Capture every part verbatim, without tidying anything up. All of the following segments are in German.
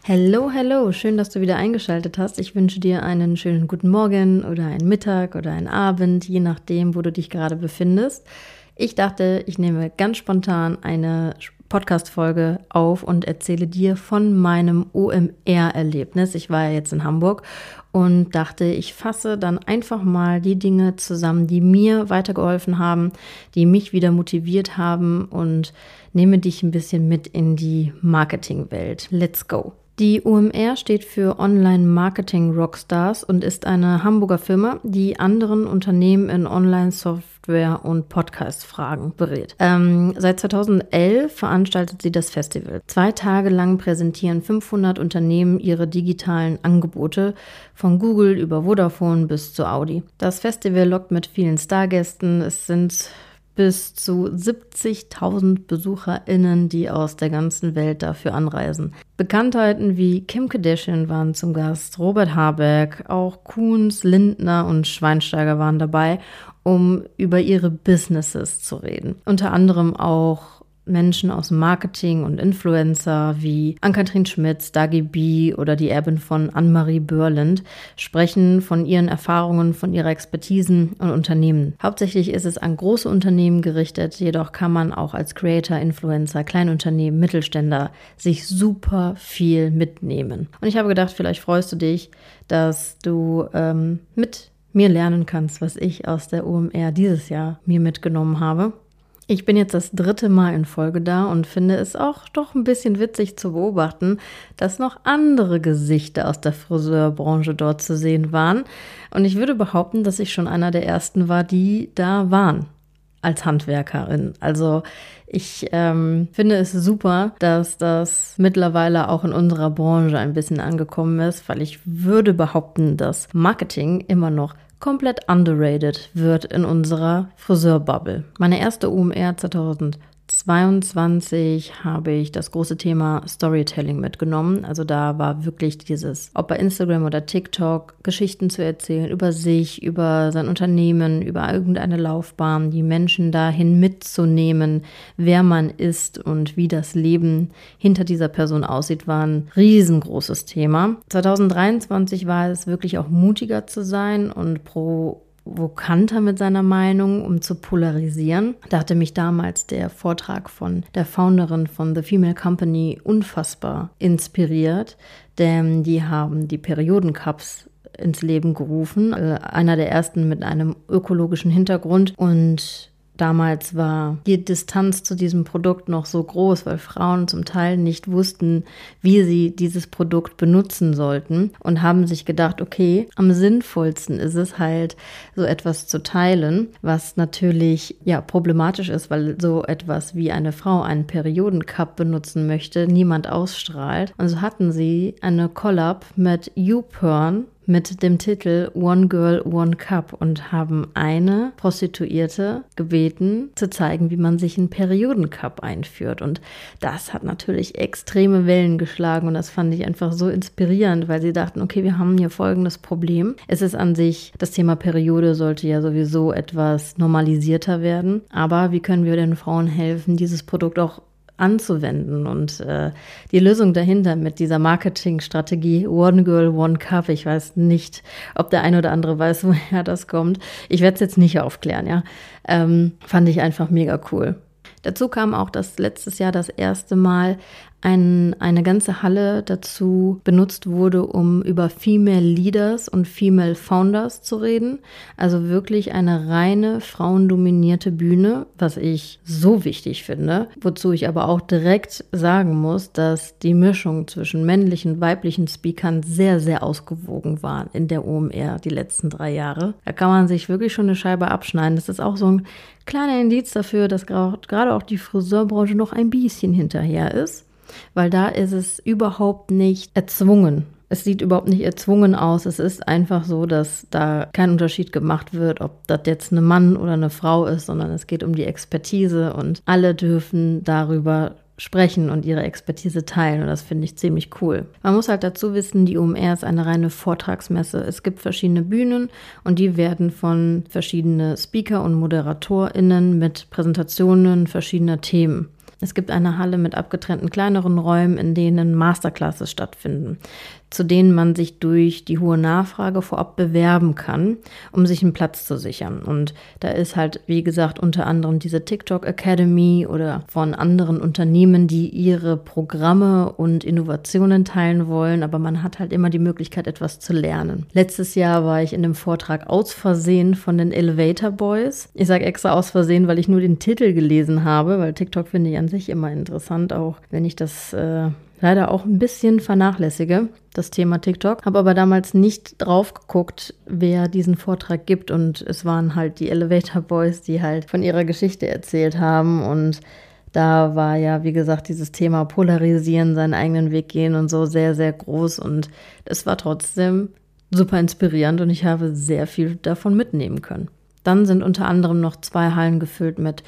Hello, hello, schön, dass du wieder eingeschaltet hast. Ich wünsche dir einen schönen guten Morgen oder einen Mittag oder einen Abend, je nachdem, wo du dich gerade befindest. Ich dachte, ich nehme ganz spontan eine Podcast-Folge auf und erzähle dir von meinem O M R-Erlebnis. Ich war ja jetzt in Hamburg und dachte, ich fasse dann einfach mal die Dinge zusammen, die mir weitergeholfen haben, die mich wieder motiviert haben und nehme dich ein bisschen mit in die Marketingwelt. Let's go! Die O M R steht für Online Marketing Rockstars und ist eine Hamburger Firma, die anderen Unternehmen in Online-Software und Podcast-Fragen berät. Ähm, seit zweitausendelf veranstaltet sie das Festival. Zwei Tage lang präsentieren fünfhundert Unternehmen ihre digitalen Angebote, von Google über Vodafone bis zu Audi. Das Festival lockt mit vielen Stargästen. Es sind bis zu siebzigtausend BesucherInnen, die aus der ganzen Welt dafür anreisen. Bekanntheiten wie Kim Kardashian waren zum Gast, Robert Habeck, auch Kuhns, Lindner und Schweinsteiger waren dabei, um über ihre Businesses zu reden. Unter anderem auch Menschen aus Marketing und Influencer wie Ann-Kathrin Schmitz, Dagi B oder die Erbin von Annemarie Börland sprechen von ihren Erfahrungen, von ihrer Expertisen und Unternehmen. Hauptsächlich ist es an große Unternehmen gerichtet, jedoch kann man auch als Creator, Influencer, Kleinunternehmen, Mittelständler sich super viel mitnehmen. Und ich habe gedacht, vielleicht freust du dich, dass du ähm, mit mir lernen kannst, was ich aus der O M R dieses Jahr mir mitgenommen habe. Ich bin jetzt das dritte Mal in Folge da und finde es auch doch ein bisschen witzig zu beobachten, dass noch andere Gesichter aus der Friseurbranche dort zu sehen waren. Und ich würde behaupten, dass ich schon einer der ersten war, die da waren als Handwerkerin. Also ich ähm, finde es super, dass das mittlerweile auch in unserer Branche ein bisschen angekommen ist, weil ich würde behaupten, dass Marketing immer noch komplett underrated wird in unserer Friseurbubble. Meine erste O M R zweitausendzweiundzwanzig habe ich das große Thema Storytelling mitgenommen. Also da war wirklich dieses, ob bei Instagram oder TikTok, Geschichten zu erzählen über sich, über sein Unternehmen, über irgendeine Laufbahn, die Menschen dahin mitzunehmen, wer man ist und wie das Leben hinter dieser Person aussieht, war ein riesengroßes Thema. zweitausenddreiundzwanzig war es wirklich auch mutiger zu sein und provokanter mit seiner Meinung, um zu polarisieren. Da hatte mich damals der Vortrag von der Founderin von The Female Company unfassbar inspiriert, denn die haben die Periodencups ins Leben gerufen, einer der ersten mit einem ökologischen Hintergrund, und damals war die Distanz zu diesem Produkt noch so groß, weil Frauen zum Teil nicht wussten, wie sie dieses Produkt benutzen sollten und haben sich gedacht, okay, am sinnvollsten ist es halt, so etwas zu teilen, was natürlich ja problematisch ist, weil so etwas wie eine Frau einen Periodencup benutzen möchte, niemand ausstrahlt. Und so hatten sie eine Collab mit YouPorn mit dem Titel One Girl, One Cup und haben eine Prostituierte gebeten, zu zeigen, wie man sich einen Periodencup einführt. Und das hat natürlich extreme Wellen geschlagen und das fand ich einfach so inspirierend, weil sie dachten, okay, wir haben hier folgendes Problem. Es ist an sich, das Thema Periode sollte ja sowieso etwas normalisierter werden, aber wie können wir den Frauen helfen, dieses Produkt auch anzuwenden, und äh, die Lösung dahinter mit dieser Marketingstrategie One Girl, One Cup, ich weiß nicht, ob der eine oder andere weiß, woher das kommt. Ich werde es jetzt nicht aufklären, ja. Ähm, fand ich einfach mega cool. Dazu kam auch, dass letztes Jahr das erste Mal ein, eine ganze Halle dazu benutzt wurde, um über Female Leaders und Female Founders zu reden. Also wirklich eine reine frauendominierte Bühne, was ich so wichtig finde. Wozu ich aber auch direkt sagen muss, dass die Mischung zwischen männlichen und weiblichen Speakern sehr, sehr ausgewogen war in der O M R die letzten drei Jahre. Da kann man sich wirklich schon eine Scheibe abschneiden. Das ist auch so ein kleiner Indiz dafür, dass gerade auch die Friseurbranche noch ein bisschen hinterher ist. Weil da ist es überhaupt nicht erzwungen. Es sieht überhaupt nicht erzwungen aus. Es ist einfach so, dass da kein Unterschied gemacht wird, ob das jetzt ein Mann oder eine Frau ist, sondern es geht um die Expertise und alle dürfen darüber sprechen und ihre Expertise teilen, und das finde ich ziemlich cool. Man muss halt dazu wissen, die O M R ist eine reine Vortragsmesse. Es gibt verschiedene Bühnen und die werden von verschiedenen Speaker und ModeratorInnen mit Präsentationen verschiedener Themen Es gibt eine Halle mit abgetrennten kleineren Räumen, in denen Masterclasses stattfinden, zu denen man sich durch die hohe Nachfrage vorab bewerben kann, um sich einen Platz zu sichern. Und da ist halt, wie gesagt, unter anderem diese TikTok Academy oder von anderen Unternehmen, die ihre Programme und Innovationen teilen wollen, aber man hat halt immer die Möglichkeit, etwas zu lernen. Letztes Jahr war ich in einem Vortrag aus Versehen von den Elevator Boys. Ich sage extra aus Versehen, weil ich nur den Titel gelesen habe, weil TikTok finde ich an sich immer interessant, auch wenn ich das äh, leider auch ein bisschen vernachlässige, das Thema TikTok. Habe aber damals nicht drauf geguckt, wer diesen Vortrag gibt, und es waren halt die Elevator Boys, die halt von ihrer Geschichte erzählt haben, und da war ja, wie gesagt, dieses Thema Polarisieren, seinen eigenen Weg gehen und so sehr, sehr groß, und es war trotzdem super inspirierend und ich habe sehr viel davon mitnehmen können. Dann sind unter anderem noch zwei Hallen gefüllt mit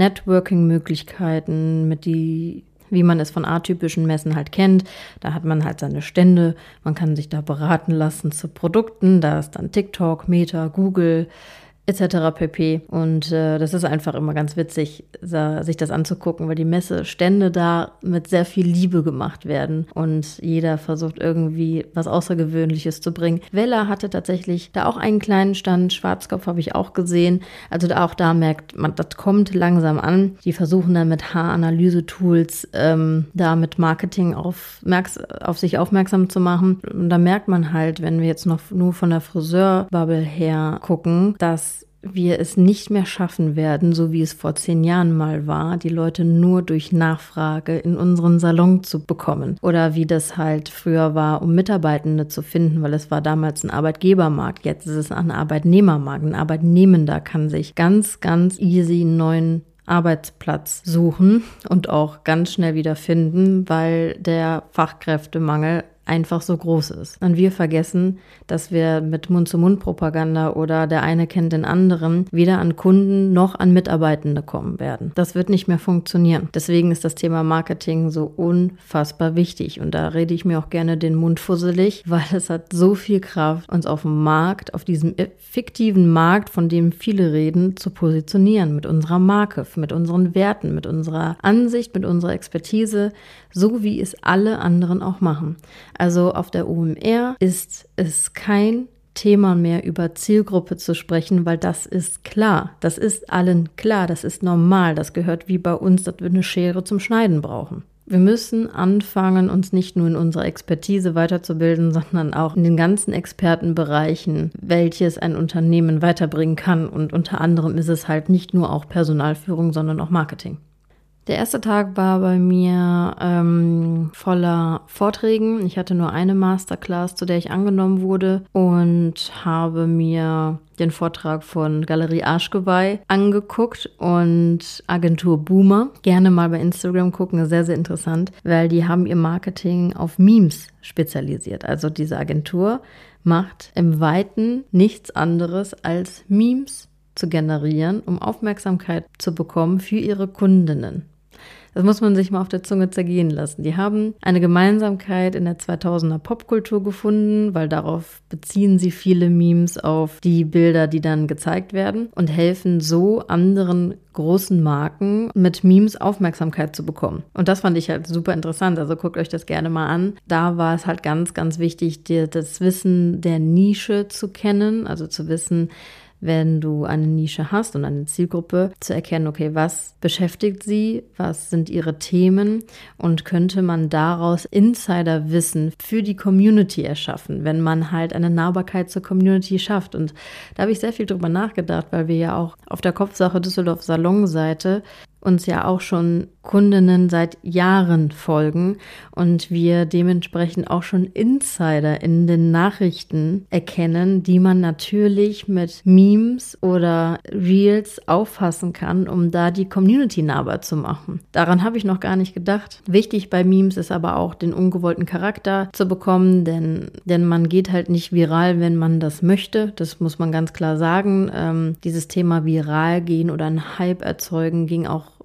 Networking-Möglichkeiten, mit die, wie man es von atypischen Messen halt kennt. Da hat man halt seine Stände, man kann sich da beraten lassen zu Produkten. Da ist dann TikTok, Meta, Google et cetera pp. Und äh, das ist einfach immer ganz witzig, da, sich das anzugucken, weil die Messestände da mit sehr viel Liebe gemacht werden und jeder versucht irgendwie was Außergewöhnliches zu bringen. Wella hatte tatsächlich da auch einen kleinen Stand, Schwarzkopf habe ich auch gesehen. Also da, auch da merkt man, das kommt langsam an. Die versuchen dann mit Haaranalyse-Tools ähm, da mit Marketing auf, auf sich aufmerksam zu machen. Und da merkt man halt, wenn wir jetzt noch nur von der Friseurbubble her gucken, dass wir es nicht mehr schaffen werden, so wie es vor zehn Jahren mal war, die Leute nur durch Nachfrage in unseren Salon zu bekommen. Oder wie das halt früher war, um Mitarbeitende zu finden, weil es war damals ein Arbeitgebermarkt. Jetzt ist es ein Arbeitnehmermarkt. Ein Arbeitnehmender kann sich ganz, ganz easy einen neuen Arbeitsplatz suchen und auch ganz schnell wieder finden, weil der Fachkräftemangel einfach so groß ist. Und wir vergessen, dass wir mit Mund-zu-Mund-Propaganda oder der eine kennt den anderen weder an Kunden noch an Mitarbeitende kommen werden. Das wird nicht mehr funktionieren. Deswegen ist das Thema Marketing so unfassbar wichtig. Und da rede ich mir auch gerne den Mund fusselig, weil es hat so viel Kraft, uns auf dem Markt, auf diesem fiktiven Markt, von dem viele reden, zu positionieren. Mit unserer Marke, mit unseren Werten, mit unserer Ansicht, mit unserer Expertise, so wie es alle anderen auch machen. Also auf der O M R ist es kein Thema mehr, über Zielgruppe zu sprechen, weil das ist klar. Das ist allen klar, das ist normal. Das gehört wie bei uns, dass wir eine Schere zum Schneiden brauchen. Wir müssen anfangen, uns nicht nur in unserer Expertise weiterzubilden, sondern auch in den ganzen Expertenbereichen, welches ein Unternehmen weiterbringen kann. Und unter anderem ist es halt nicht nur auch Personalführung, sondern auch Marketing. Der erste Tag war bei mir ähm, voller Vorträgen. Ich hatte nur eine Masterclass, zu der ich angenommen wurde, und habe mir den Vortrag von Galerie Arschgeweih angeguckt und Agentur Boomer. Gerne mal bei Instagram gucken, sehr, sehr interessant, weil die haben ihr Marketing auf Memes spezialisiert. Also diese Agentur macht im Weiten nichts anderes als Memes zu generieren, um Aufmerksamkeit zu bekommen für ihre Kundinnen. Das muss man sich mal auf der Zunge zergehen lassen. Die haben eine Gemeinsamkeit in der zweitausender Popkultur gefunden, weil darauf beziehen sie viele Memes auf die Bilder, die dann gezeigt werden, und helfen so anderen großen Marken mit Memes Aufmerksamkeit zu bekommen. Und das fand ich halt super interessant. Also guckt euch das gerne mal an. Da war es halt ganz, ganz wichtig, dir das Wissen der Nische zu kennen, also zu wissen, wenn du eine Nische hast und eine Zielgruppe, zu erkennen, okay, was beschäftigt sie, was sind ihre Themen, und könnte man daraus Insiderwissen für die Community erschaffen, wenn man halt eine Nahbarkeit zur Community schafft. Und da habe ich sehr viel drüber nachgedacht, weil wir ja auch auf der Kopfsache Düsseldorf Salonseite uns ja auch schon Kundinnen seit Jahren folgen und wir dementsprechend auch schon Insider in den Nachrichten erkennen, die man natürlich mit Memes oder Reels auffassen kann, um da die Community nahbar zu machen. Daran habe ich noch gar nicht gedacht. Wichtig bei Memes ist aber auch, den ungewollten Charakter zu bekommen, denn, denn man geht halt nicht viral, wenn man das möchte. Das muss man ganz klar sagen. Ähm, dieses Thema viral gehen oder einen Hype erzeugen ging auch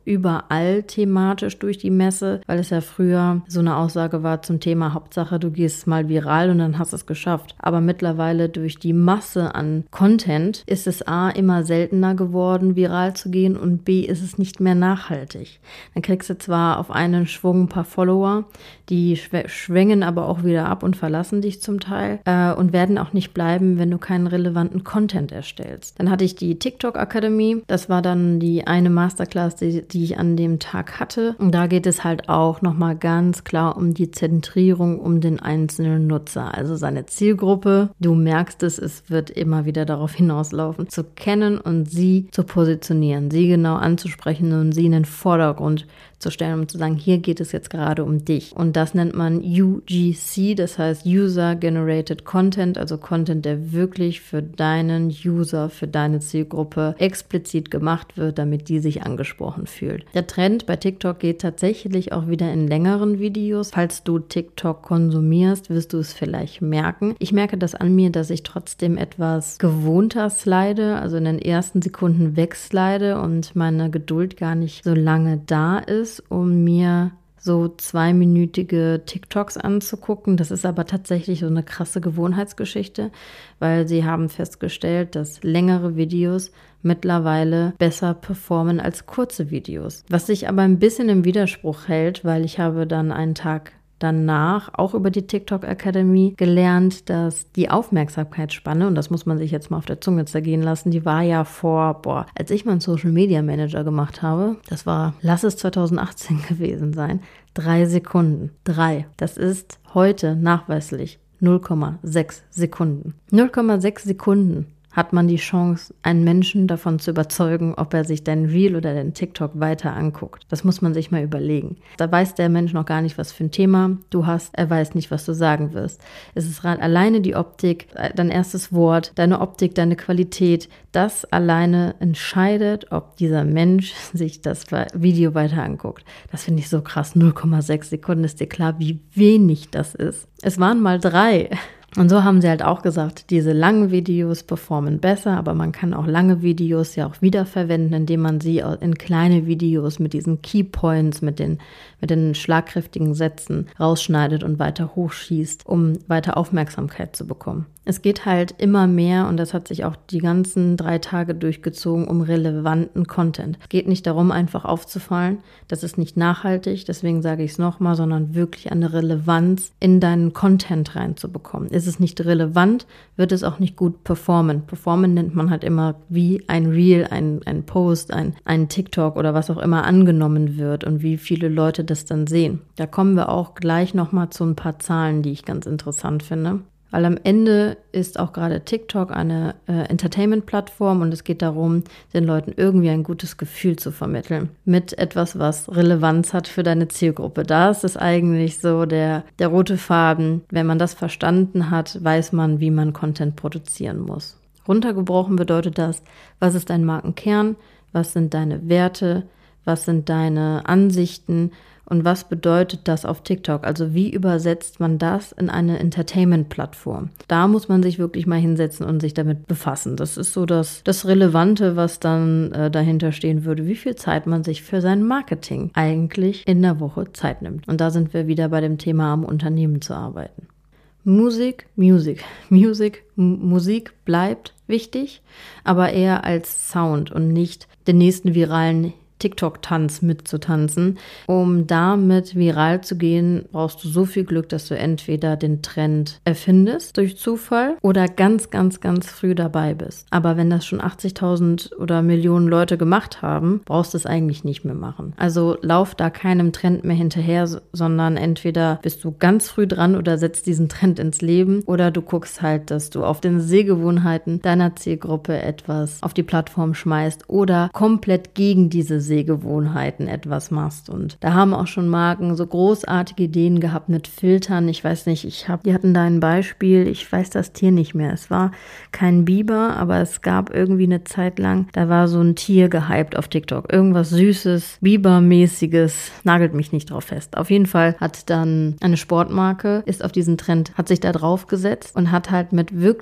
überall thematisch durch die Messe, weil es ja früher so eine Aussage war zum Thema Hauptsache, du gehst mal viral und dann hast du es geschafft. Aber mittlerweile durch die Masse an Content ist es A, immer seltener geworden, viral zu gehen und B, ist es nicht mehr nachhaltig. Dann kriegst du zwar auf einen Schwung ein paar Follower, die schw- schwängen aber auch wieder ab und verlassen dich zum Teil äh, und werden auch nicht bleiben, wenn du keinen relevanten Content erstellst. Dann hatte ich die TikTok Akademie. Das war dann die eine Masterclass, die, die ich an dem Tag hatte. Und da geht es halt auch nochmal ganz klar um die Zentrierung um den einzelnen Nutzer, also seine Zielgruppe. Du merkst es, es wird immer wieder darauf hinauslaufen, zu kennen und sie zu positionieren, sie genau anzusprechen und sie in den Vordergrund zu stellen, um zu sagen, hier geht es jetzt gerade um dich. Und das nennt man U G C, das heißt User Generated Content, also Content, der wirklich für deinen User, für deine Zielgruppe explizit gemacht wird, damit die sich angesprochen fühlt. Der Trend bei TikTok geht tatsächlich auch wieder in längeren Videos. Falls du TikTok konsumierst, wirst du es vielleicht merken. Ich merke das an mir, dass ich trotzdem etwas gewohnter slide, also in den ersten Sekunden wegslide und meine Geduld gar nicht so lange da ist, um mir so zweiminütige TikToks anzugucken. Das ist aber tatsächlich so eine krasse Gewohnheitsgeschichte, weil sie haben festgestellt, dass längere Videos mittlerweile besser performen als kurze Videos. Was sich aber ein bisschen im Widerspruch hält, weil ich habe dann einen Tag danach auch über die TikTok Academy gelernt, dass die Aufmerksamkeitsspanne, und das muss man sich jetzt mal auf der Zunge zergehen lassen, die war ja vor, boah, als ich meinen Social Media Manager gemacht habe, das war, lass es zwanzig achtzehn gewesen sein, drei Sekunden. Drei. Das ist heute nachweislich null Komma sechs Sekunden. null Komma sechs Sekunden hat man die Chance, einen Menschen davon zu überzeugen, ob er sich dein Reel oder dein TikTok weiter anguckt. Das muss man sich mal überlegen. Da weiß der Mensch noch gar nicht, was für ein Thema du hast. Er weiß nicht, was du sagen wirst. Es ist alleine die Optik, dein erstes Wort, deine Optik, deine Qualität. Das alleine entscheidet, ob dieser Mensch sich das Video weiter anguckt. Das finde ich so krass. null Komma sechs Sekunden, ist dir klar, wie wenig das ist. Es waren mal drei. Und so haben sie halt auch gesagt, diese langen Videos performen besser, aber man kann auch lange Videos ja auch wiederverwenden, indem man sie in kleine Videos mit diesen Keypoints, mit den, mit den schlagkräftigen Sätzen rausschneidet und weiter hochschießt, um weiter Aufmerksamkeit zu bekommen. Es geht halt immer mehr, und das hat sich auch die ganzen drei Tage durchgezogen, um relevanten Content. Es geht nicht darum, einfach aufzufallen. Das ist nicht nachhaltig, deswegen sage ich es nochmal, sondern wirklich eine Relevanz in deinen Content reinzubekommen. Ist es nicht relevant, wird es auch nicht gut performen. Performen nennt man halt immer, wie ein Reel, ein, ein Post, ein, ein TikTok oder was auch immer angenommen wird und wie viele Leute das dann sehen. Da kommen wir auch gleich nochmal zu ein paar Zahlen, die ich ganz interessant finde. Weil am Ende ist auch gerade TikTok eine äh, Entertainment-Plattform und es geht darum, den Leuten irgendwie ein gutes Gefühl zu vermitteln. Mit etwas, was Relevanz hat für deine Zielgruppe. Da ist es eigentlich so der, der rote Faden. Wenn man das verstanden hat, weiß man, wie man Content produzieren muss. Runtergebrochen bedeutet das, was ist dein Markenkern, was sind deine Werte, was sind deine Ansichten und was bedeutet das auf TikTok? Also wie übersetzt man das in eine Entertainment-Plattform? Da muss man sich wirklich mal hinsetzen und sich damit befassen. Das ist so das, das Relevante, was dann äh, dahinter stehen würde, wie viel Zeit man sich für sein Marketing eigentlich in der Woche Zeit nimmt. Und da sind wir wieder bei dem Thema, am Unternehmen zu arbeiten. Musik, Musik, Musik, M- Musik bleibt wichtig, aber eher als Sound und nicht den nächsten viralen TikTok-Tanz mitzutanzen. Um damit viral zu gehen, brauchst du so viel Glück, dass du entweder den Trend erfindest durch Zufall oder ganz, ganz, ganz früh dabei bist. Aber wenn das schon achtzigtausend oder Millionen Leute gemacht haben, brauchst du es eigentlich nicht mehr machen. Also lauf da keinem Trend mehr hinterher, sondern entweder bist du ganz früh dran oder setzt diesen Trend ins Leben oder du guckst halt, dass du auf den Sehgewohnheiten deiner Zielgruppe etwas auf die Plattform schmeißt oder komplett gegen diese Sehgewohnheiten etwas machst. Und da haben auch schon Marken so großartige Ideen gehabt mit Filtern. Ich weiß nicht, ich habe, die hatten da ein Beispiel, ich weiß das Tier nicht mehr. Es war kein Biber, aber es gab irgendwie eine Zeit lang, da war so ein Tier gehypt auf TikTok. Irgendwas Süßes, Bibermäßiges, nagelt mich nicht drauf fest. Auf jeden Fall hat dann eine Sportmarke, ist auf diesen Trend, hat sich da drauf gesetzt und hat halt mit wirklich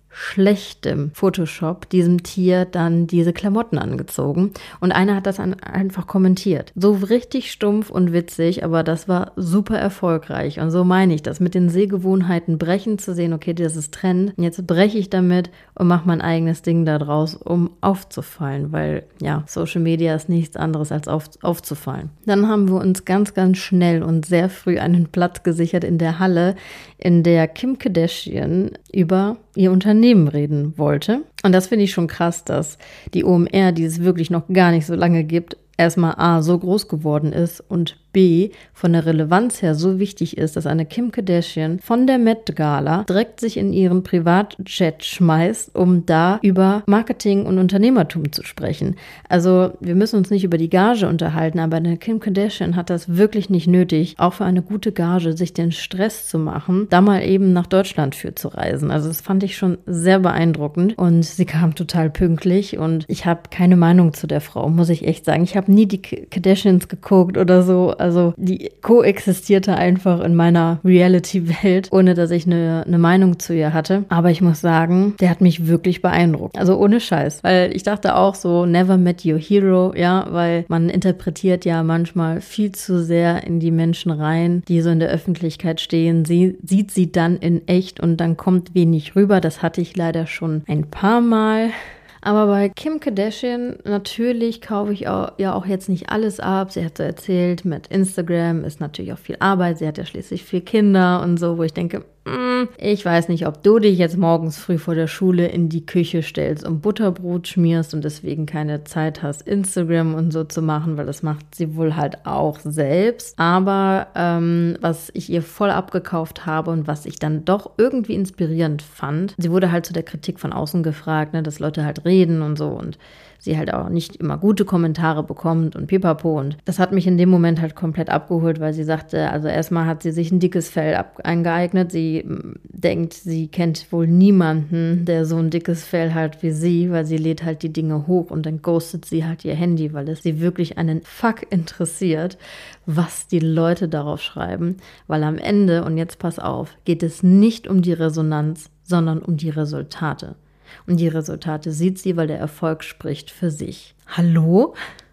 schlechtem Photoshop diesem Tier dann diese Klamotten angezogen und einer hat das an, einfach kommentiert. So richtig stumpf und witzig, aber das war super erfolgreich und so meine ich das, mit den Sehgewohnheiten brechen, zu sehen, okay, das ist Trend und jetzt breche ich damit und mache mein eigenes Ding da draus, um aufzufallen, weil ja, Social Media ist nichts anderes als auf, aufzufallen. Dann haben wir uns ganz, ganz schnell und sehr früh einen Platz gesichert in der Halle, in der Kim Kardashian über ihr Unternehmen reden wollte. Und das finde ich schon krass, dass die O M R, die es wirklich noch gar nicht so lange gibt, erstmal A, so groß geworden ist und B, von der Relevanz her so wichtig ist, dass eine Kim Kardashian von der Met Gala direkt sich in ihren Privatjet schmeißt, um da über Marketing und Unternehmertum zu sprechen. Also wir müssen uns nicht über die Gage unterhalten, aber eine Kim Kardashian hat das wirklich nicht nötig, auch für eine gute Gage sich den Stress zu machen, da mal eben nach Deutschland für zu reisen. Also das fand ich schon sehr beeindruckend und sie kam total pünktlich und ich habe keine Meinung zu der Frau, muss ich echt sagen. Ich habe nie die Kardashians geguckt oder so. Also die koexistierte einfach in meiner Reality-Welt, ohne dass ich eine, eine Meinung zu ihr hatte. Aber ich muss sagen, der hat mich wirklich beeindruckt. Also ohne Scheiß. Weil ich dachte auch so, never met your hero, ja, weil man interpretiert ja manchmal viel zu sehr in die Menschen rein, die so in der Öffentlichkeit stehen. Sie sieht sie dann in echt und dann kommt wenig rüber. Das hatte ich leider schon ein paar Mal. Aber bei Kim Kardashian, natürlich kaufe ich auch, ja auch jetzt nicht alles ab. Sie hat so erzählt, mit Instagram ist natürlich auch viel Arbeit. Sie hat ja schließlich vier Kinder und so, wo ich denke, mm, ich weiß nicht, ob du dich jetzt morgens früh vor der Schule in die Küche stellst und Butterbrot schmierst und deswegen keine Zeit hast, Instagram und so zu machen, weil das macht sie wohl halt auch selbst. Aber ähm, was ich ihr voll abgekauft habe und was ich dann doch irgendwie inspirierend fand, sie wurde halt zu der Kritik von außen gefragt, ne, dass Leute halt reden und so und sie halt auch nicht immer gute Kommentare bekommt und pipapo. Und das hat mich in dem Moment halt komplett abgeholt, weil sie sagte, also erstmal hat sie sich ein dickes Fell ab- eingeeignet. Sie denkt, sie kennt wohl niemanden, der so ein dickes Fell hat wie sie, weil sie lädt halt die Dinge hoch und dann ghostet sie halt ihr Handy, weil es sie wirklich einen Fuck interessiert, was die Leute darauf schreiben. Weil am Ende, und jetzt pass auf, geht es nicht um die Resonanz, sondern um die Resultate. Und die Resultate sieht sie, weil der Erfolg spricht für sich. Hallo?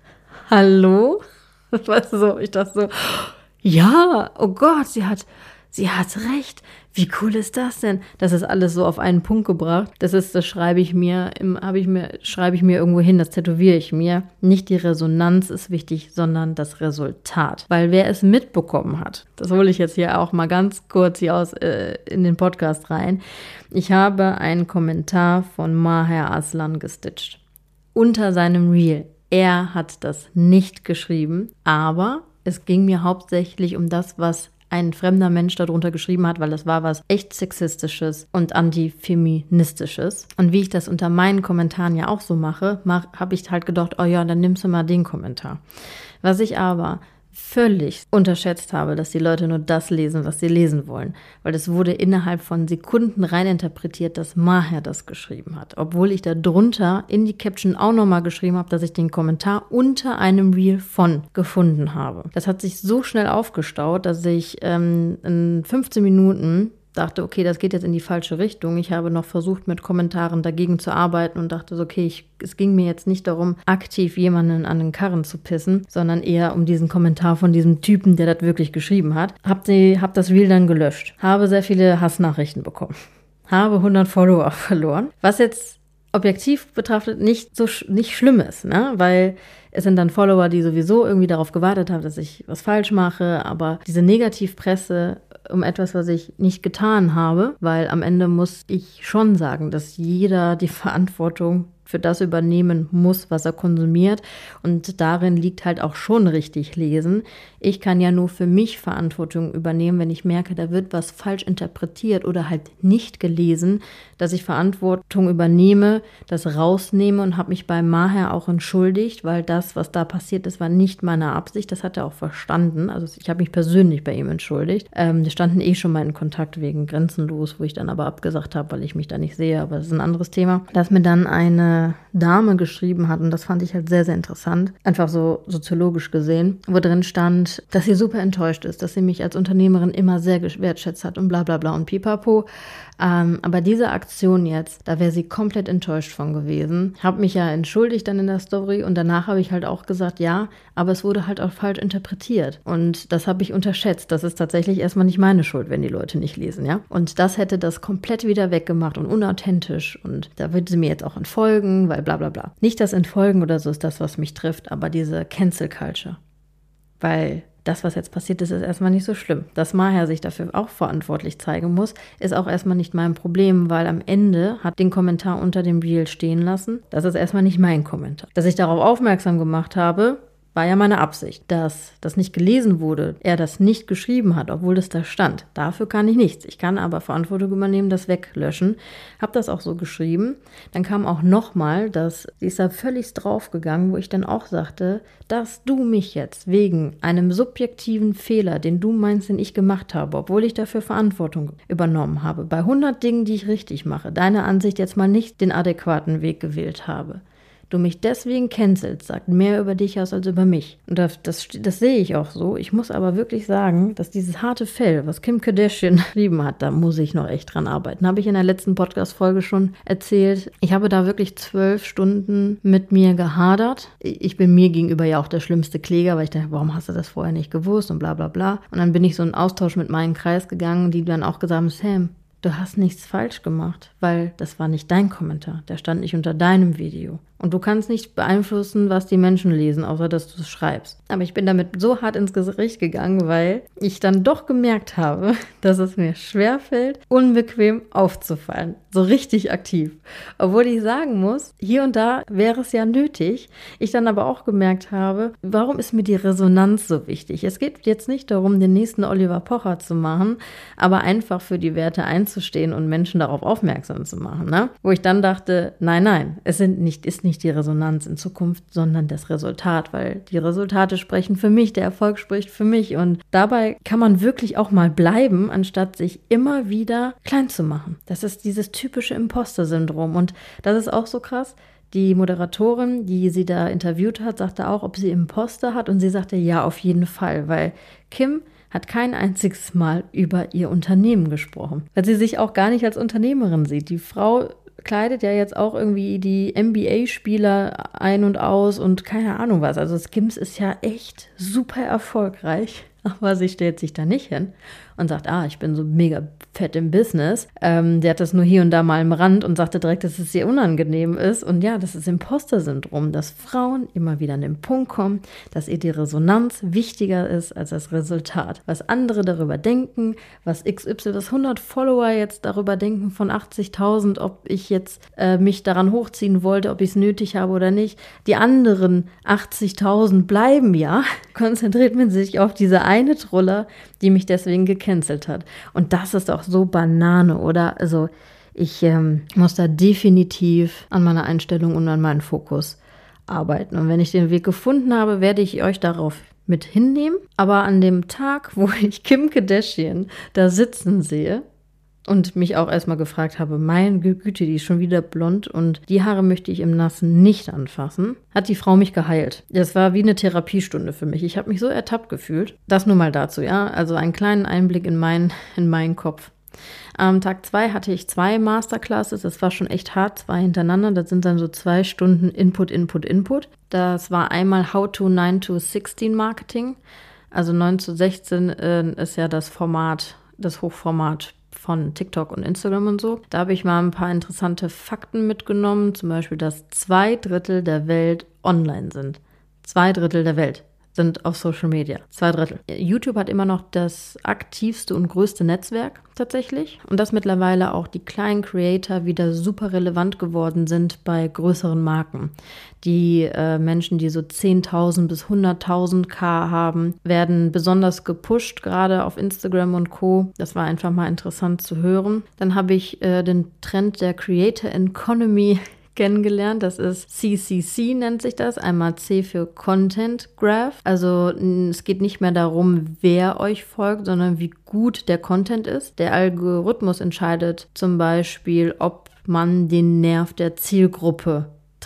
Hallo? Weißt du so, ich dachte so, ja, oh Gott, sie hat, sie hat recht. Wie cool ist das denn? Das ist alles so auf einen Punkt gebracht. Das ist, das schreibe ich mir, im, habe ich mir, schreibe ich mir irgendwo hin, das tätowiere ich mir. Nicht die Resonanz ist wichtig, sondern das Resultat. Weil wer es mitbekommen hat, das hole ich jetzt hier auch mal ganz kurz hier aus äh, in den Podcast rein. Ich habe einen Kommentar von Maher Aslan gestitcht. Unter seinem Reel. Er hat das nicht geschrieben, aber es ging mir hauptsächlich um das, was ein fremder Mensch darunter geschrieben hat, weil das war was echt Sexistisches und Antifeministisches. Und wie ich das unter meinen Kommentaren ja auch so mache, mach, habe ich halt gedacht, oh ja, dann nimmst du mal den Kommentar. Was ich aber völlig unterschätzt habe, dass die Leute nur das lesen, was sie lesen wollen. Weil es wurde innerhalb von Sekunden reininterpretiert, dass Maher das geschrieben hat. Obwohl ich da drunter in die Caption auch nochmal geschrieben habe, dass ich den Kommentar unter einem Reel von gefunden habe. Das hat sich so schnell aufgestaut, dass ich ähm, in fünfzehn Minuten dachte, okay, das geht jetzt in die falsche Richtung. Ich habe noch versucht, mit Kommentaren dagegen zu arbeiten und dachte so, okay, ich, es ging mir jetzt nicht darum, aktiv jemanden an den Karren zu pissen, sondern eher um diesen Kommentar von diesem Typen, der das wirklich geschrieben hat. Hab, die, hab das Reel dann gelöscht. Habe sehr viele Hassnachrichten bekommen. Habe hundert Follower verloren. Was jetzt objektiv betrachtet nicht so sch- nicht schlimm ist, ne? Weil es sind dann Follower, die sowieso irgendwie darauf gewartet haben, dass ich was falsch mache, aber diese Negativpresse um etwas, was ich nicht getan habe, weil am Ende muss ich schon sagen, dass jeder die Verantwortung für das übernehmen muss, was er konsumiert. Und darin liegt halt auch schon richtig lesen. Ich kann ja nur für mich Verantwortung übernehmen, wenn ich merke, da wird was falsch interpretiert oder halt nicht gelesen, dass ich Verantwortung übernehme, das rausnehme und habe mich bei Maher auch entschuldigt, weil das, was da passiert ist, war nicht meine Absicht. Das hat er auch verstanden. Also ich habe mich persönlich bei ihm entschuldigt. Ähm, wir standen eh schon mal in Kontakt wegen Grenzenlos, wo ich dann aber abgesagt habe, weil ich mich da nicht sehe. Aber das ist ein anderes Thema. Dass mir dann eine eine Dame geschrieben hat, und das fand ich halt sehr, sehr interessant, einfach so soziologisch gesehen, wo drin stand, dass sie super enttäuscht ist, dass sie mich als Unternehmerin immer sehr wertschätzt hat und bla bla bla und pipapo. Ähm, aber diese Aktion jetzt, da wäre sie komplett enttäuscht von gewesen. Habe mich ja entschuldigt dann in der Story und danach habe ich halt auch gesagt, ja, aber es wurde halt auch falsch interpretiert. Und das habe ich unterschätzt. Das ist tatsächlich erstmal nicht meine Schuld, wenn die Leute nicht lesen, ja. Und das hätte das komplett wieder weggemacht und unauthentisch. Und da würde sie mir jetzt auch entfolgen, weil bla bla bla. Nicht das Entfolgen oder so ist das, was mich trifft, aber diese Cancel Culture. Weil das, was jetzt passiert ist, ist erstmal nicht so schlimm. Dass Maher sich dafür auch verantwortlich zeigen muss, ist auch erstmal nicht mein Problem, weil am Ende hat den Kommentar unter dem Reel stehen lassen. Das ist erstmal nicht mein Kommentar. Dass ich darauf aufmerksam gemacht habe, war ja meine Absicht. Dass das nicht gelesen wurde, er das nicht geschrieben hat, obwohl das da stand. Dafür kann ich nichts. Ich kann aber Verantwortung übernehmen, das weglöschen. Hab das auch so geschrieben. Dann kam auch nochmal, dass sie ist da völlig draufgegangen, wo ich dann auch sagte, dass du mich jetzt wegen einem subjektiven Fehler, den du meinst, den ich gemacht habe, obwohl ich dafür Verantwortung übernommen habe, bei hundert Dingen, die ich richtig mache, deine Ansicht jetzt mal nicht den adäquaten Weg gewählt habe. Du mich deswegen cancelst, sagt mehr über dich aus als über mich. Und das, das, das sehe ich auch so. Ich muss aber wirklich sagen, dass dieses harte Fell, was Kim Kardashian geschrieben hat, da muss ich noch echt dran arbeiten. Habe ich in der letzten Podcast-Folge schon erzählt. Ich habe da wirklich zwölf Stunden mit mir gehadert. Ich bin mir gegenüber ja auch der schlimmste Kläger, weil ich dachte, warum hast du das vorher nicht gewusst und bla bla bla. Und dann bin ich so in Austausch mit meinem Kreis gegangen, die dann auch gesagt haben, Sam, du hast nichts falsch gemacht, weil das war nicht dein Kommentar. Der stand nicht unter deinem Video. Und du kannst nicht beeinflussen, was die Menschen lesen, außer dass du es schreibst. Aber ich bin damit so hart ins Gericht gegangen, weil ich dann doch gemerkt habe, dass es mir schwerfällt, unbequem aufzufallen. So richtig aktiv. Obwohl ich sagen muss, hier und da wäre es ja nötig. Ich dann aber auch gemerkt habe, warum ist mir die Resonanz so wichtig? Es geht jetzt nicht darum, den nächsten Oliver Pocher zu machen, aber einfach für die Werte einzustehen und Menschen darauf aufmerksam zu machen. Ne? Wo ich dann dachte, nein, nein, es sind nicht, ist nicht die Resonanz in Zukunft, sondern das Resultat, weil die Resultate sprechen für mich, der Erfolg spricht für mich und dabei kann man wirklich auch mal bleiben, anstatt sich immer wieder klein zu machen. Das ist dieses typische Imposter-Syndrom und das ist auch so krass. Die Moderatorin, die sie da interviewt hat, sagte auch, ob sie Imposter hat und sie sagte, ja, auf jeden Fall, weil Kim hat kein einziges Mal über ihr Unternehmen gesprochen, weil sie sich auch gar nicht als Unternehmerin sieht. Die Frau kleidet ja jetzt auch irgendwie die N B A-Spieler ein und aus und keine Ahnung was. Also Skims ist ja echt super erfolgreich, aber sie stellt sich da nicht hin und sagt, ah, ich bin so mega fett im Business. Ähm, der hat das nur hier und da mal im Rand und sagte direkt, dass es ihr unangenehm ist. Und ja, das ist Imposter-Syndrom, dass Frauen immer wieder an den Punkt kommen, dass ihr die Resonanz wichtiger ist als das Resultat. Was andere darüber denken, was X Y, was hundert Follower jetzt darüber denken von achtzigtausend, ob ich jetzt äh, mich daran hochziehen wollte, ob ich es nötig habe oder nicht. Die anderen achtzigtausend bleiben ja. Konzentriert man sich auf diese eine Troller, die mich deswegen gecancelt hat. Und das ist auch so Banane, oder? Also ich ähm, muss da definitiv an meiner Einstellung und an meinen Fokus arbeiten. Und wenn ich den Weg gefunden habe, werde ich euch darauf mit hinnehmen. Aber an dem Tag, wo ich Kim Kardashian da sitzen sehe und mich auch erstmal gefragt habe, meine Güte, die ist schon wieder blond und die Haare möchte ich im Nassen nicht anfassen, hat die Frau mich geheilt. Das war wie eine Therapiestunde für mich. Ich habe mich so ertappt gefühlt. Das nur mal dazu, ja. Also einen kleinen Einblick in, mein, in meinen Kopf. Am Tag zwei hatte ich zwei Masterclasses. Das war schon echt hart, zwei hintereinander. Das sind dann so zwei Stunden Input, Input, Input. Das war einmal How to nine to sixteen Marketing. Also neun zu sechzehn äh, ist ja das Format, das Hochformat von TikTok und Instagram und so. Da habe ich mal ein paar interessante Fakten mitgenommen, zum Beispiel, dass zwei Drittel der Welt online sind. Zwei Drittel der Welt sind auf Social Media. Zwei Drittel. YouTube hat immer noch das aktivste und größte Netzwerk tatsächlich. Und dass mittlerweile auch die kleinen Creator wieder super relevant geworden sind bei größeren Marken. Die äh, Menschen, die so zehntausend bis hunderttausend K haben, werden besonders gepusht, gerade auf Instagram und Co. Das war einfach mal interessant zu hören. Dann habe ich äh, den Trend der Creator Economy kennengelernt. Das ist C C C, nennt sich das. Einmal C für Content Graph. Also es geht nicht mehr darum, wer euch folgt, sondern wie gut der Content ist. Der Algorithmus entscheidet zum Beispiel, ob man den Nerv der Zielgruppe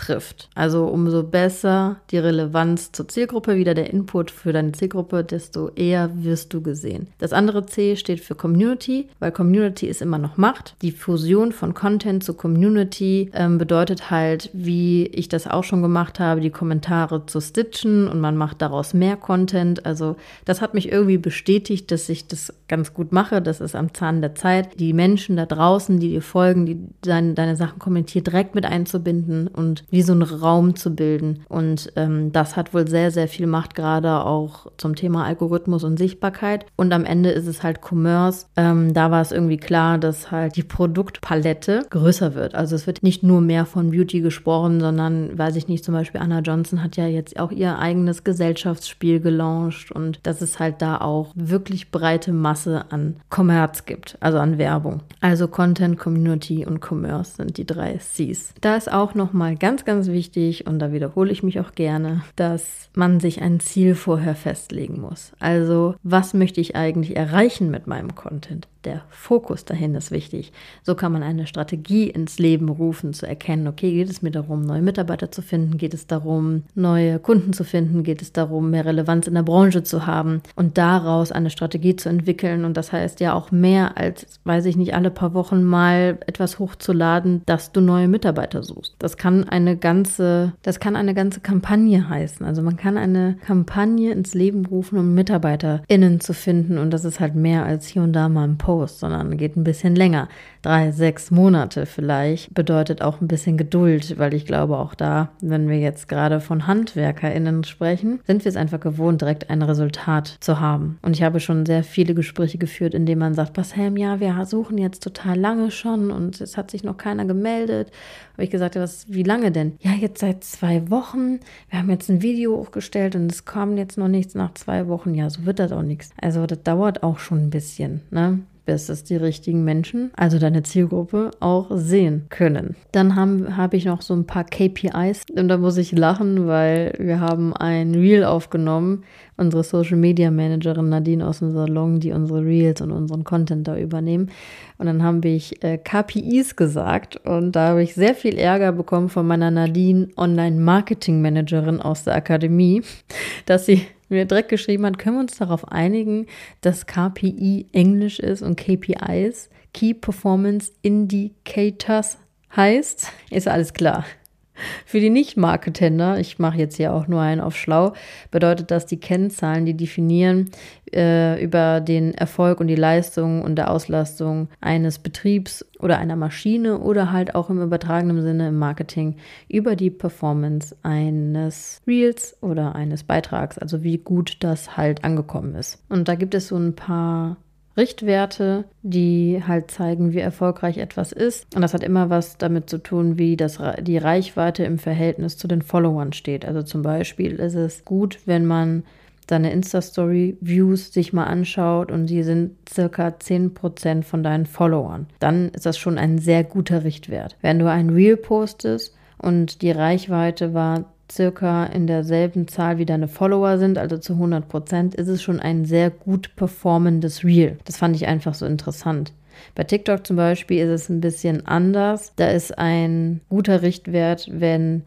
trifft. Also umso besser die Relevanz zur Zielgruppe, wieder der Input für deine Zielgruppe, desto eher wirst du gesehen. Das andere C steht für Community, weil Community ist immer noch Macht. Die Fusion von Content zu Community ähm, bedeutet halt, wie ich das auch schon gemacht habe, die Kommentare zu stitchen und man macht daraus mehr Content. Also das hat mich irgendwie bestätigt, dass ich das ganz gut mache. Das ist am Zahn der Zeit. Die Menschen da draußen, die dir folgen, die deine, deine Sachen kommentieren, direkt mit einzubinden und wie so einen Raum zu bilden. Und ähm, das hat wohl sehr, sehr viel Macht, gerade auch zum Thema Algorithmus und Sichtbarkeit. Und am Ende ist es halt Commerce. Ähm, da war es irgendwie klar, dass halt die Produktpalette größer wird. Also es wird nicht nur mehr von Beauty gesprochen, sondern, weiß ich nicht, zum Beispiel Anna Johnson hat ja jetzt auch ihr eigenes Gesellschaftsspiel gelauncht und dass es halt da auch wirklich breite Masse an Kommerz gibt, also an Werbung. Also Content, Community und Commerce sind die drei Cs. Da ist auch nochmal ganz, ganz wichtig, und da wiederhole ich mich auch gerne, dass man sich ein Ziel vorher festlegen muss. Also was möchte ich eigentlich erreichen mit meinem Content? Der Fokus dahin ist wichtig. So kann man eine Strategie ins Leben rufen, zu erkennen, okay, geht es mir darum, neue Mitarbeiter zu finden? Geht es darum, neue Kunden zu finden? Geht es darum, mehr Relevanz in der Branche zu haben und daraus eine Strategie zu entwickeln? Und das heißt ja auch mehr als, weiß ich nicht, alle paar Wochen mal etwas hochzuladen, dass du neue Mitarbeiter suchst. Das kann eine ganze, das kann eine ganze Kampagne heißen. Also man kann eine Kampagne ins Leben rufen, um MitarbeiterInnen zu finden, und das ist halt mehr als hier und da mal ein Post. Sondern geht ein bisschen länger. Drei, sechs Monate vielleicht. Bedeutet auch ein bisschen Geduld, weil ich glaube auch da, wenn wir jetzt gerade von HandwerkerInnen sprechen, sind wir es einfach gewohnt, direkt ein Resultat zu haben. Und ich habe schon sehr viele Gespräche geführt, in denen man sagt, Bassam, ja, wir suchen jetzt total lange schon und es hat sich noch keiner gemeldet. Habe ich gesagt, was, wie lange denn? Ja, jetzt seit zwei Wochen. Wir haben jetzt ein Video hochgestellt und es kam jetzt noch nichts nach zwei Wochen. Ja, so wird das auch nichts. Also das dauert auch schon ein bisschen, ne? Bis es die richtigen Menschen, also deine Zielgruppe, auch sehen können. Dann habe hab ich noch so ein paar K P Is und da muss ich lachen, weil wir haben ein Reel aufgenommen, unsere Social Media Managerin Nadine aus dem Salon, die unsere Reels und unseren Content da übernehmen. Und dann habe ich äh, K P Is gesagt und da habe ich sehr viel Ärger bekommen von meiner Nadine Online-Marketing-Managerin aus der Akademie, dass sie mir direkt geschrieben hat, können wir uns darauf einigen, dass K P I Englisch ist und K P Is Key Performance Indicators heißt? Ist alles klar. Für die Nicht-Marketender, ich mache jetzt hier auch nur einen auf schlau, bedeutet das die Kennzahlen, die definieren äh, über den Erfolg und die Leistung und der Auslastung eines Betriebs oder einer Maschine oder halt auch im übertragenen Sinne im Marketing über die Performance eines Reels oder eines Beitrags, also wie gut das halt angekommen ist. Und da gibt es so ein paar Richtwerte, die halt zeigen, wie erfolgreich etwas ist. Und das hat immer was damit zu tun, wie das, die Reichweite im Verhältnis zu den Followern steht. Also zum Beispiel ist es gut, wenn man seine Insta-Story-Views sich mal anschaut und die sind circa zehn Prozent von deinen Followern. Dann ist das schon ein sehr guter Richtwert. Wenn du ein Reel postest und die Reichweite war circa in derselben Zahl wie deine Follower sind, also zu hundert Prozent, ist es schon ein sehr gut performendes Reel. Das fand ich einfach so interessant. Bei TikTok zum Beispiel ist es ein bisschen anders. Da ist ein guter Richtwert, wenn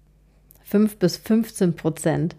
fünf bis fünfzehn Prozent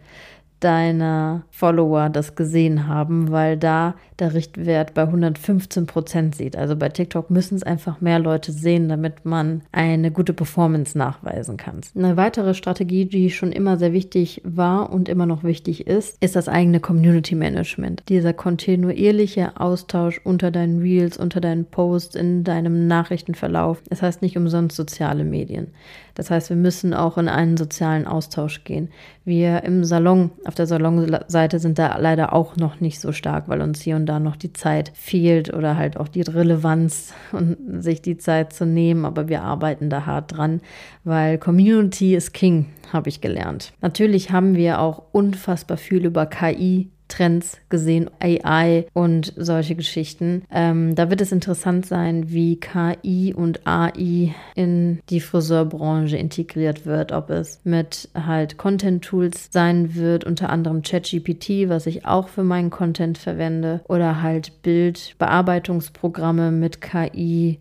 deiner Follower das gesehen haben, weil da der Richtwert bei hundertfünfzehn Prozent sieht. Also bei TikTok müssen es einfach mehr Leute sehen, damit man eine gute Performance nachweisen kann. Eine weitere Strategie, die schon immer sehr wichtig war und immer noch wichtig ist, ist das eigene Community Management. Dieser kontinuierliche Austausch unter deinen Reels, unter deinen Posts, in deinem Nachrichtenverlauf. Das heißt nicht umsonst soziale Medien. Das heißt, wir müssen auch in einen sozialen Austausch gehen. Wir im Salon, auf der Salonseite sind da leider auch noch nicht so stark, weil uns hier und da noch die Zeit fehlt oder halt auch die Relevanz und sich die Zeit zu nehmen. Aber wir arbeiten da hart dran, weil Community is King, habe ich gelernt. Natürlich haben wir auch unfassbar viel über K I Trends gesehen, A I und solche Geschichten. Ähm, da wird es interessant sein, wie K I und A I in die Friseurbranche integriert wird, ob es mit halt Content-Tools sein wird, unter anderem ChatGPT, was ich auch für meinen Content verwende, oder halt Bildbearbeitungsprogramme mit K I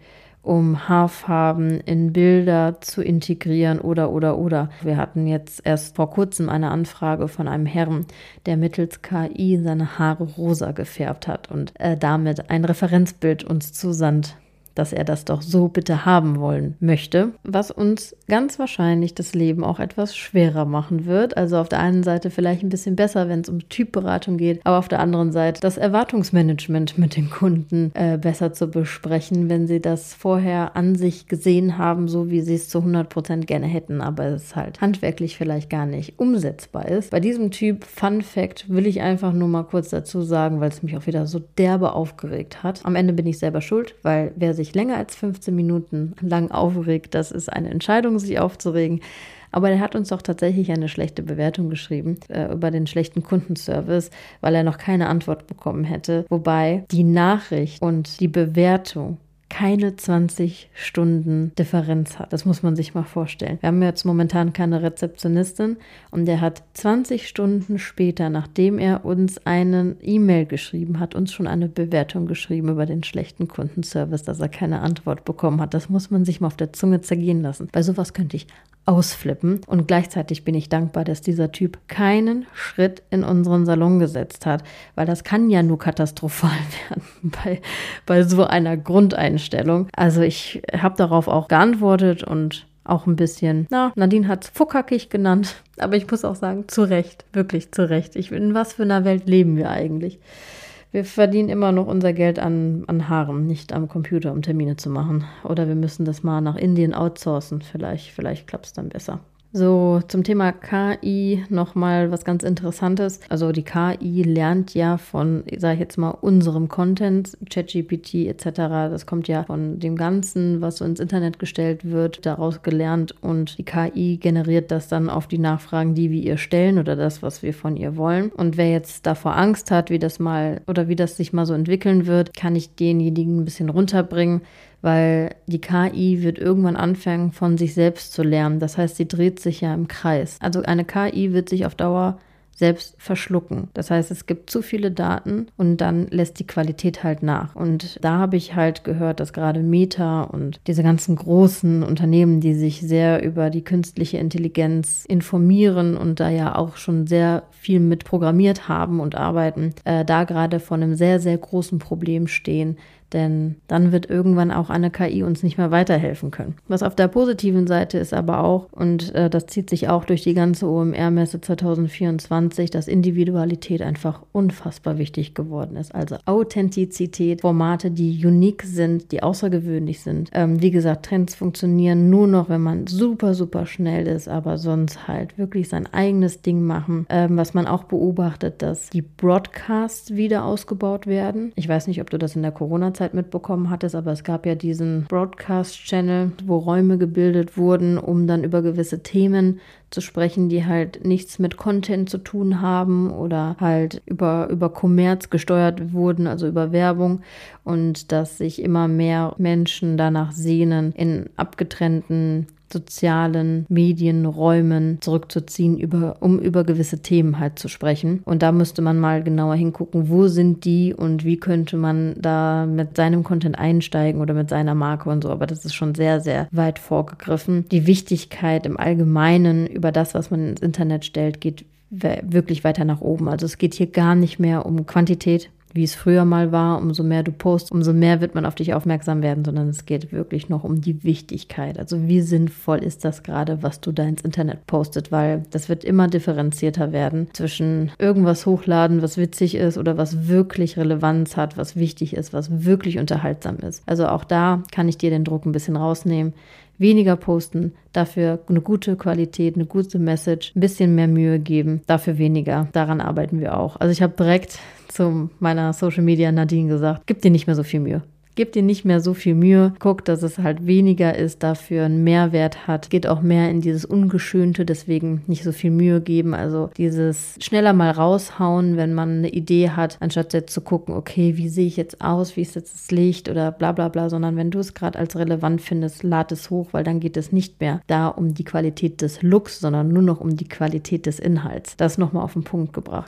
um Haarfarben in Bilder zu integrieren oder, oder, oder. Wir hatten jetzt erst vor kurzem eine Anfrage von einem Herrn, der mittels K I seine Haare rosa gefärbt hat und äh, damit ein Referenzbild uns zusandt, dass er das doch so bitte haben wollen möchte, was uns ganz wahrscheinlich das Leben auch etwas schwerer machen wird. Also auf der einen Seite vielleicht ein bisschen besser, wenn es um Typberatung geht, aber auf der anderen Seite das Erwartungsmanagement mit den Kunden äh, besser zu besprechen, wenn sie das vorher an sich gesehen haben, so wie sie es zu hundert Prozent gerne hätten, aber es halt handwerklich vielleicht gar nicht umsetzbar ist. Bei diesem Typ, Fun Fact, will ich einfach nur mal kurz dazu sagen, weil es mich auch wieder so derbe aufgeregt hat. Am Ende bin ich selber schuld, weil wer sich sich länger als fünfzehn Minuten lang aufregt, das ist eine Entscheidung, sich aufzuregen. Aber er hat uns doch tatsächlich eine schlechte Bewertung geschrieben äh, über den schlechten Kundenservice, weil er noch keine Antwort bekommen hätte. Wobei die Nachricht und die Bewertung keine zwanzig Stunden Differenz hat. Das muss man sich mal vorstellen. Wir haben jetzt momentan keine Rezeptionistin und der hat zwanzig Stunden später, nachdem er uns eine E-Mail geschrieben hat, uns schon eine Bewertung geschrieben über den schlechten Kundenservice, dass er keine Antwort bekommen hat. Das muss man sich mal auf der Zunge zergehen lassen. Bei sowas könnte ich ausflippen und gleichzeitig bin ich dankbar, dass dieser Typ keinen Schritt in unseren Salon gesetzt hat, weil das kann ja nur katastrophal werden bei, bei so einer Grundeinstellung. Also ich habe darauf auch geantwortet und auch ein bisschen, na, Nadine hat es fuckhackig genannt, aber ich muss auch sagen, zu Recht, wirklich zu Recht. Ich, in was für einer Welt leben wir eigentlich? Wir verdienen immer noch unser Geld an, an Haaren, nicht am Computer, um Termine zu machen. Oder wir müssen das mal nach Indien outsourcen. Vielleicht, vielleicht klappt es dann besser. So, zum Thema K I nochmal was ganz Interessantes. Also die K I lernt ja von, sage ich jetzt mal, unserem Content, ChatGPT et cetera. Das kommt ja von dem Ganzen, was so ins Internet gestellt wird, daraus gelernt. Und die K I generiert das dann auf die Nachfragen, die wir ihr stellen oder das, was wir von ihr wollen. Und wer jetzt davor Angst hat, wie das mal oder wie das sich mal so entwickeln wird, kann ich denjenigen ein bisschen runterbringen, weil die K I wird irgendwann anfangen, von sich selbst zu lernen. Das heißt, sie dreht sich ja im Kreis. Also eine K I wird sich auf Dauer selbst verschlucken. Das heißt, es gibt zu viele Daten und dann lässt die Qualität halt nach. Und da habe ich halt gehört, dass gerade Meta und diese ganzen großen Unternehmen, die sich sehr über die künstliche Intelligenz informieren und da ja auch schon sehr viel mit programmiert haben und arbeiten, äh, da gerade vor einem sehr, sehr großen Problem stehen. Denn dann wird irgendwann auch eine K I uns nicht mehr weiterhelfen können. Was auf der positiven Seite ist aber auch, und äh, das zieht sich auch durch die ganze O M R-Messe zwanzig vierundzwanzig, dass Individualität einfach unfassbar wichtig geworden ist. Also Authentizität, Formate, die unique sind, die außergewöhnlich sind. Ähm, wie gesagt, Trends funktionieren nur noch, wenn man super, super schnell ist, aber sonst halt wirklich sein eigenes Ding machen. Ähm, was man auch beobachtet, dass die Broadcasts wieder ausgebaut werden. Ich weiß nicht, ob du das in der Corona-Zeit mitbekommen hattest, aber es gab ja diesen Broadcast-Channel, wo Räume gebildet wurden, um dann über gewisse Themen zu sprechen, die halt nichts mit Content zu tun haben oder halt über, über Kommerz gesteuert wurden, also über Werbung, und dass sich immer mehr Menschen danach sehnen, in abgetrennten sozialen Medienräumen zurückzuziehen, über, um über gewisse Themen halt zu sprechen. Und da müsste man mal genauer hingucken, wo sind die und wie könnte man da mit seinem Content einsteigen oder mit seiner Marke und so. Aber das ist schon sehr, sehr weit vorgegriffen. Die Wichtigkeit im Allgemeinen über das, was man ins Internet stellt, geht wirklich weiter nach oben. Also es geht hier gar nicht mehr um Quantität, wie es früher mal war. Umso mehr du postest, umso mehr wird man auf dich aufmerksam werden, sondern es geht wirklich noch um die Wichtigkeit. Also wie sinnvoll ist das gerade, was du da ins Internet postet, weil das wird immer differenzierter werden zwischen irgendwas hochladen, was witzig ist oder was wirklich Relevanz hat, was wichtig ist, was wirklich unterhaltsam ist. Also auch da kann ich dir den Druck ein bisschen rausnehmen. Weniger posten, dafür eine gute Qualität, eine gute Message, ein bisschen mehr Mühe geben, dafür weniger. Daran arbeiten wir auch. Also ich habe direkt zu meiner Social Media Nadine gesagt, gib dir nicht mehr so viel Mühe. Gib dir nicht mehr so viel Mühe. Guck, dass es halt weniger ist, dafür einen Mehrwert hat. Geht auch mehr in dieses Ungeschönte, deswegen nicht so viel Mühe geben. Also dieses schneller mal raushauen, wenn man eine Idee hat, anstatt jetzt zu gucken, okay, wie sehe ich jetzt aus, wie ist jetzt das Licht oder bla bla bla, sondern wenn du es gerade als relevant findest, lad es hoch, weil dann geht es nicht mehr da um die Qualität des Looks, sondern nur noch um die Qualität des Inhalts. Das nochmal auf den Punkt gebracht.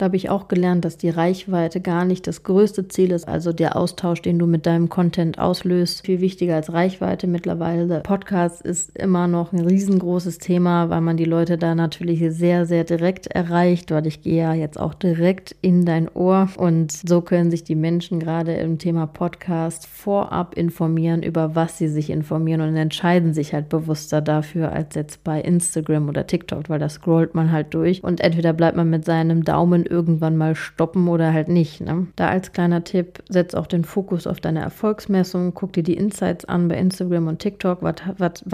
Da habe ich auch gelernt, dass die Reichweite gar nicht das größte Ziel ist, also der Austausch, den du mit deinem Content auslöst. Viel wichtiger als Reichweite mittlerweile. Podcast ist immer noch ein riesengroßes Thema, weil man die Leute da natürlich sehr, sehr direkt erreicht, weil ich gehe ja jetzt auch direkt in dein Ohr und so können sich die Menschen gerade im Thema Podcast vorab informieren, über was sie sich informieren und entscheiden sich halt bewusster dafür als jetzt bei Instagram oder TikTok, weil da scrollt man halt durch und entweder bleibt man mit seinem Daumen irgendwann mal stoppen oder halt nicht. Ne? Da als kleiner Tipp, setz auch den Fokus auf deine Erfolgsmessung, guck dir die Insights an bei Instagram und TikTok, was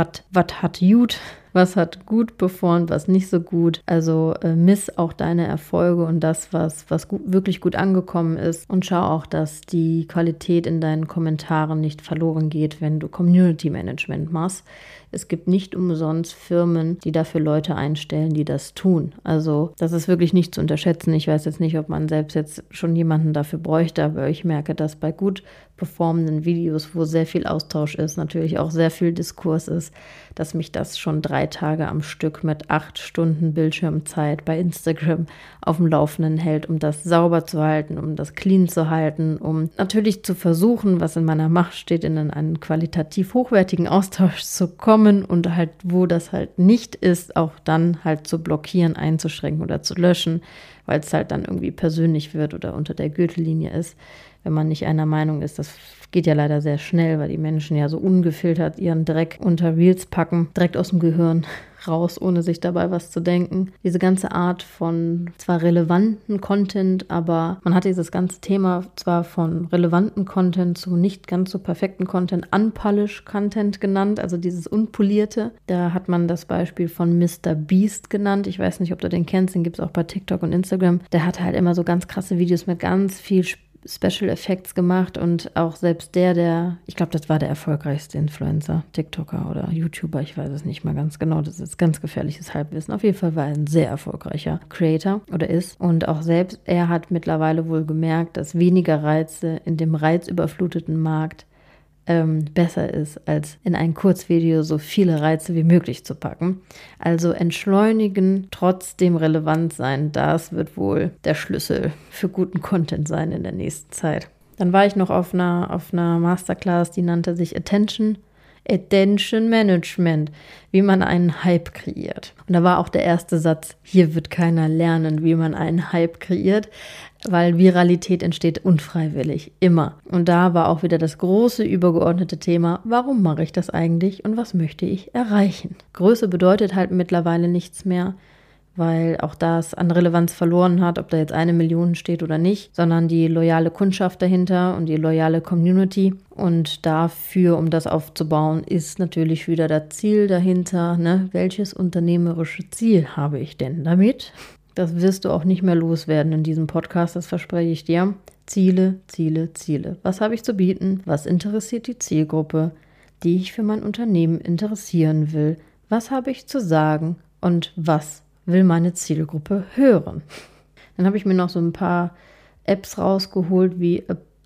hat gut, was hat gut performt, was nicht so gut. Also äh, miss auch deine Erfolge und das, was, was gut, wirklich gut angekommen ist und schau auch, dass die Qualität in deinen Kommentaren nicht verloren geht, wenn du Community Management machst. Es gibt nicht umsonst Firmen, die dafür Leute einstellen, die das tun. Also das ist wirklich nicht zu unterschätzen. Ich weiß jetzt nicht, ob man selbst jetzt schon jemanden dafür bräuchte, aber ich merke, dass bei gut performenden Videos, wo sehr viel Austausch ist, natürlich auch sehr viel Diskurs ist, dass mich das schon drei Tage am Stück mit acht Stunden Bildschirmzeit bei Instagram auf dem Laufenden hält, um das sauber zu halten, um das clean zu halten, um natürlich zu versuchen, was in meiner Macht steht, in einen qualitativ hochwertigen Austausch zu kommen und halt, wo das halt nicht ist, auch dann halt zu blockieren, einzuschränken oder zu löschen, weil es halt dann irgendwie persönlich wird oder unter der Gürtellinie ist, wenn man nicht einer Meinung ist. Das geht ja leider sehr schnell, weil die Menschen ja so ungefiltert ihren Dreck unter Reels packen, direkt aus dem Gehirn raus, ohne sich dabei was zu denken. Diese ganze Art von zwar relevanten Content, aber man hat dieses ganze Thema zwar von relevanten Content zu nicht ganz so perfekten Content, unpolished Content genannt, also dieses Unpolierte. Da hat man das Beispiel von Mister Beast genannt. Ich weiß nicht, ob du den kennst, den gibt es auch bei TikTok und Instagram. Der hat halt immer so ganz krasse Videos mit ganz viel Special Effects gemacht und auch selbst der, der, ich glaube, das war der erfolgreichste Influencer, TikToker oder YouTuber, ich weiß es nicht mal ganz genau, das ist ganz gefährliches Halbwissen. Auf jeden Fall war er ein sehr erfolgreicher Creator oder ist und auch selbst, er hat mittlerweile wohl gemerkt, dass weniger Reize in dem reizüberfluteten Markt ähm, besser ist, als in ein Kurzvideo so viele Reize wie möglich zu packen. Also entschleunigen, trotzdem relevant sein, das wird wohl der Schlüssel für guten Content sein in der nächsten Zeit. Dann war ich noch auf einer, auf einer Masterclass, die nannte sich Attention Attention Management, wie man einen Hype kreiert. Und da war auch der erste Satz, hier wird keiner lernen, wie man einen Hype kreiert, weil Viralität entsteht unfreiwillig, immer. Und da war auch wieder das große übergeordnete Thema, warum mache ich das eigentlich und was möchte ich erreichen? Größe bedeutet halt mittlerweile nichts mehr, weil auch das an Relevanz verloren hat, ob da jetzt eine Million steht oder nicht, sondern die loyale Kundschaft dahinter und die loyale Community. Und dafür, um das aufzubauen, ist natürlich wieder das Ziel dahinter, ne? Welches unternehmerische Ziel habe ich denn damit? Das wirst du auch nicht mehr loswerden in diesem Podcast, das verspreche ich dir. Ziele, Ziele, Ziele. Was habe ich zu bieten? Was interessiert die Zielgruppe, die ich für mein Unternehmen interessieren will? Was habe ich zu sagen und was will meine Zielgruppe hören? Dann habe ich mir noch so ein paar Apps rausgeholt wie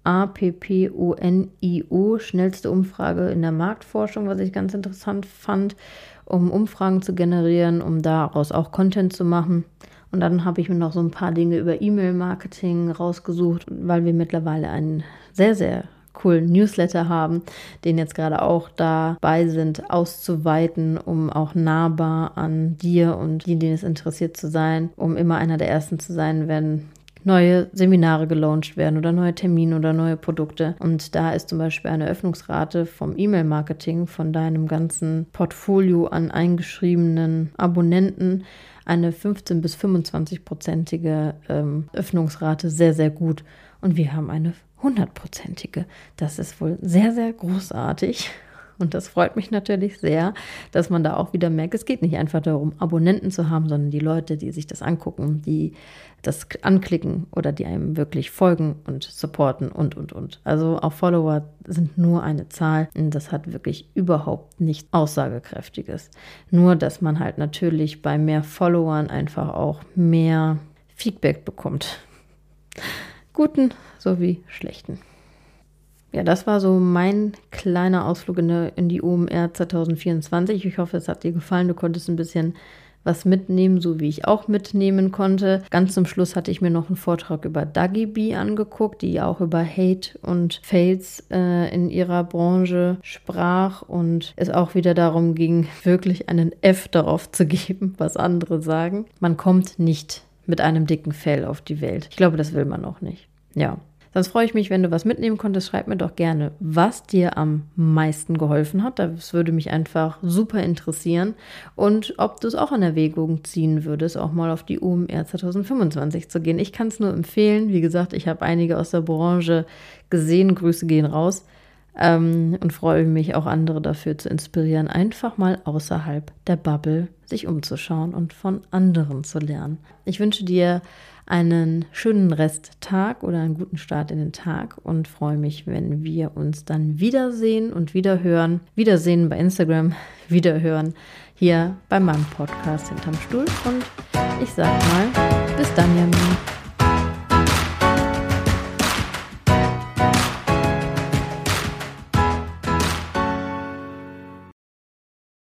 Apponio, schnellste Umfrage in der Marktforschung, was ich ganz interessant fand, um Umfragen zu generieren, um daraus auch Content zu machen. Und dann habe ich mir noch so ein paar Dinge über E-Mail-Marketing rausgesucht, weil wir mittlerweile einen sehr, sehr coolen Newsletter haben, den jetzt gerade auch dabei sind, auszuweiten, um auch nahbar an dir und die, denen es interessiert zu sein, um immer einer der Ersten zu sein, wenn neue Seminare gelauncht werden oder neue Termine oder neue Produkte. Und da ist zum Beispiel eine Öffnungsrate vom E-Mail-Marketing von deinem ganzen Portfolio an eingeschriebenen Abonnenten eine fünfzehn bis fünfundzwanzig-prozentige ähm, Öffnungsrate sehr, sehr gut. Und wir haben eine hundertprozentige. Das ist wohl sehr, sehr großartig. Und das freut mich natürlich sehr, dass man da auch wieder merkt, es geht nicht einfach darum, Abonnenten zu haben, sondern die Leute, die sich das angucken, die das anklicken oder die einem wirklich folgen und supporten und, und, und. Also auch Follower sind nur eine Zahl und das hat wirklich überhaupt nichts Aussagekräftiges. Nur, dass man halt natürlich bei mehr Followern einfach auch mehr Feedback bekommt. Guten sowie schlechten. Ja, das war so mein kleiner Ausflug in, der, in die O M R zwanzig vierundzwanzig. Ich hoffe, es hat dir gefallen. Du konntest ein bisschen was mitnehmen, so wie ich auch mitnehmen konnte. Ganz zum Schluss hatte ich mir noch einen Vortrag über Dagi Bee angeguckt, die auch über Hate und Fails äh, in ihrer Branche sprach und es auch wieder darum ging, wirklich einen F darauf zu geben, was andere sagen. Man kommt nicht mit einem dicken Fell auf die Welt. Ich glaube, das will man auch nicht. Ja. Sonst freue ich mich, wenn du was mitnehmen konntest. Schreib mir doch gerne, was dir am meisten geholfen hat. Das würde mich einfach super interessieren. Und ob du es auch in Erwägung ziehen würdest, auch mal auf die O M R zwanzig fünfundzwanzig zu gehen. Ich kann es nur empfehlen. Wie gesagt, ich habe einige aus der Branche gesehen. Grüße gehen raus. Ähm, und freue mich auch, andere dafür zu inspirieren, einfach mal außerhalb der Bubble sich umzuschauen und von anderen zu lernen. Ich wünsche dir einen schönen Resttag oder einen guten Start in den Tag und freue mich, wenn wir uns dann wiedersehen und wiederhören. Wiedersehen bei Instagram, wiederhören hier bei meinem Podcast Hinterm Stuhl. Und ich sag mal, bis dann, Jasmin.